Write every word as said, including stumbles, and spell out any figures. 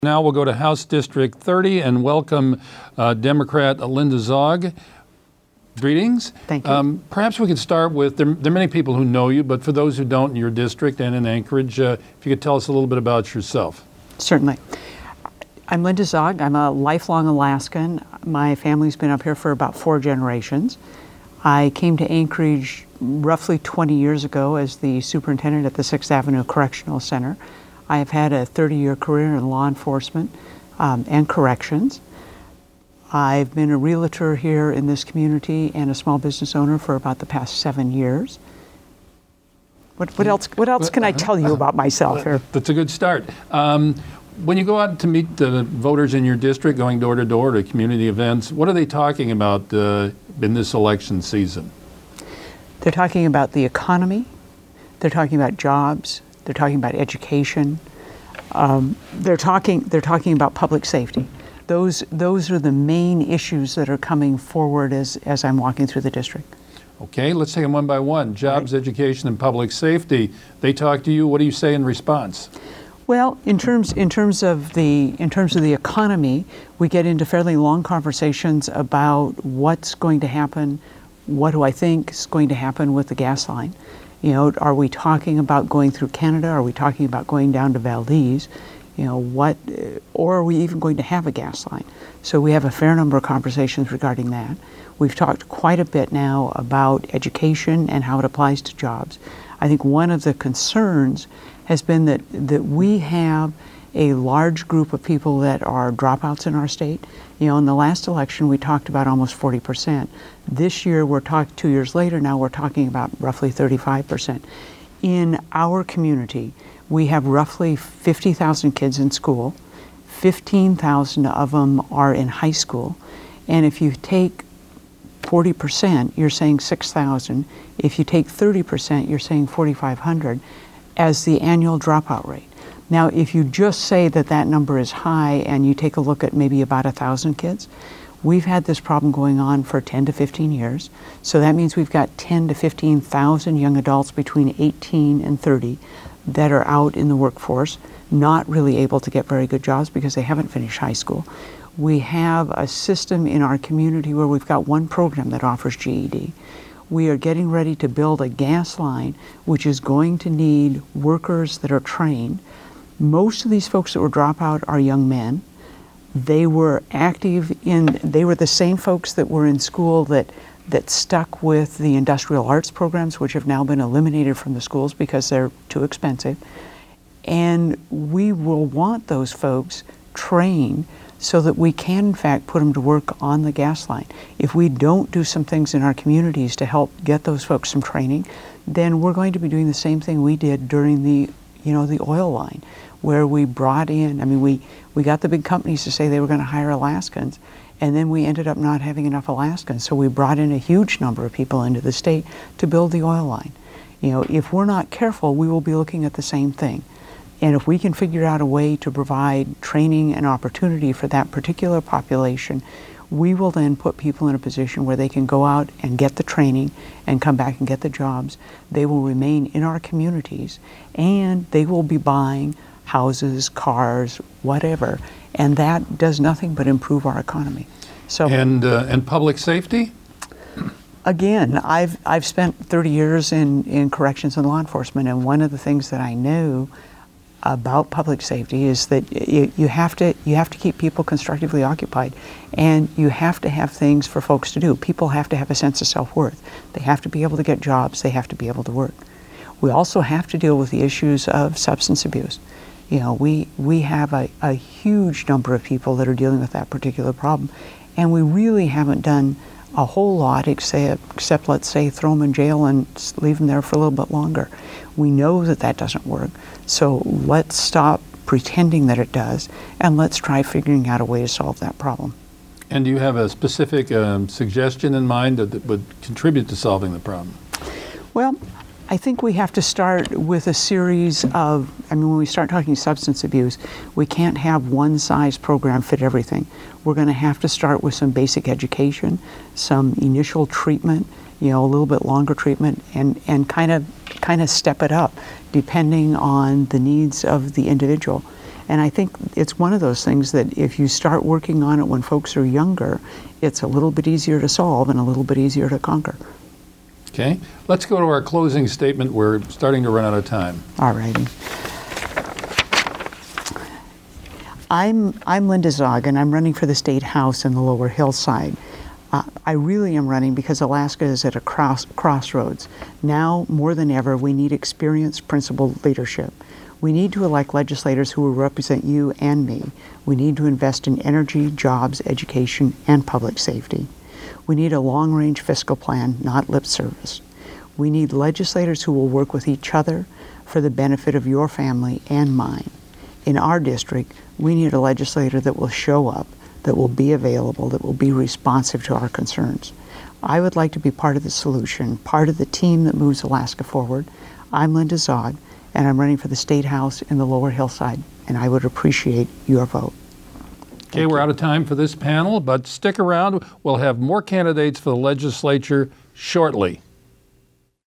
Now we'll go to House District thirty and welcome uh, Democrat Linda Zogg. Greetings. Thank you. Um, perhaps we could start with, there, there are many people who know you, but for those who don't in your district and in Anchorage, uh, if you could tell us a little bit about yourself. Certainly. I'm Linda Zogg. I'm a lifelong Alaskan. My family's been up here for about four generations. I came to Anchorage roughly twenty years ago as the superintendent at the Sixth Avenue Correctional Center. I have had a thirty-year career in law enforcement um, and corrections. I've been a realtor here in this community and a small business owner for about the past seven years. What, what else? What else can I tell you about myself here? That's a good start. Um, when you go out to meet the voters in your district, going door to door to community events, what are they talking about uh, in this election season? They're talking about the economy. They're talking about jobs. They're talking about education. Um, they're talking. They're talking about public safety. Those those are the main issues that are coming forward as as I'm walking through the district. Okay, let's take them one by one. Jobs, right. Education, and public safety. They talk to you. What do you say in response? Well, in terms in terms of the in terms of the economy, we get into fairly long conversations about what's going to happen. What do I think is going to happen with the gas line? You know, are we talking about going through Canada? Are we talking about going down to Valdez? You know, what, or are we even going to have a gas line? So we have a fair number of conversations regarding that. We've talked quite a bit now about education and how it applies to jobs. I think one of the concerns has been that, that we have a large group of people that are dropouts in our state. You know, in the last election, we talked about almost forty percent. This year, we're talking, two years later now, we're talking about roughly thirty-five percent. In our community, we have roughly fifty thousand kids in school. fifteen thousand of them are in high school. And if you take forty percent, you're saying six thousand. If you take thirty percent, you're saying forty-five hundred as the annual dropout rate. Now, if you just say that that number is high and you take a look at maybe about one thousand kids, we've had this problem going on for ten to fifteen years. So that means we've got ten to fifteen thousand young adults between eighteen and thirty that are out in the workforce, not really able to get very good jobs because they haven't finished high school. We have a system in our community where we've got one program that offers G E D. We are getting ready to build a gas line, which is going to need workers that are trained. Most of these folks that were dropout are young men. They were active in, they were the same folks that were in school that, that stuck with the industrial arts programs, which have now been eliminated from the schools because they're too expensive. And we will want those folks trained so that we can, in fact, put them to work on the gas line. If we don't do some things in our communities to help get those folks some training, then we're going to be doing the same thing we did during the, you know, the oil line, where we brought in, I mean, we, we got the big companies to say they were going to hire Alaskans, and then we ended up not having enough Alaskans. So we brought in a huge number of people into the state to build the oil line. You know, if we're not careful, we will be looking at the same thing. And if we can figure out a way to provide training and opportunity for that particular population, we will then put people in a position where they can go out and get the training and come back and get the jobs. They will remain in our communities, and they will be buying houses, cars, whatever, and that does nothing but improve our economy. So, and uh, and public safety. Again, I've I've spent thirty years in in corrections and law enforcement, and one of the things that I know about public safety is that you, you have to you have to keep people constructively occupied, and you have to have things for folks to do. People have to have a sense of self-worth. They have to be able to get jobs. They have to be able to work. We also have to deal with the issues of substance abuse. You know, we, we have a, a huge number of people that are dealing with that particular problem, and we really haven't done a whole lot except, except let's say, throw them in jail and leave them there for a little bit longer. We know that that doesn't work, so let's stop pretending that it does, and let's try figuring out a way to solve that problem. And do you have a specific um, suggestion in mind that, that would contribute to solving the problem? Well, I think we have to start with a series of, I mean, when we start talking substance abuse, we can't have one size program fit everything. We're going to have to start with some basic education, some initial treatment, you know, a little bit longer treatment, and, and kind of kind of step it up depending on the needs of the individual. And I think it's one of those things that if you start working on it when folks are younger, it's a little bit easier to solve and a little bit easier to conquer. Okay, let's go to our closing statement. We're starting to run out of time. All righty. I'm, I'm Linda Zog, and I'm running for the State House in the Lower Hillside. Uh, I really am running because Alaska is at a cross, crossroads. Now, more than ever, we need experienced, principled leadership. We need to elect legislators who will represent you and me. We need to invest in energy, jobs, education, and public safety. We need a long-range fiscal plan, not lip service. We need legislators who will work with each other for the benefit of your family and mine. In our district, we need a legislator that will show up, that will be available, that will be responsive to our concerns. I would like to be part of the solution, part of the team that moves Alaska forward. I'm Linda Zog, and I'm running for the State House in the Lower Hillside, and I would appreciate your vote. Okay, we're out of time for this panel, but stick around. We'll have more candidates for the legislature shortly.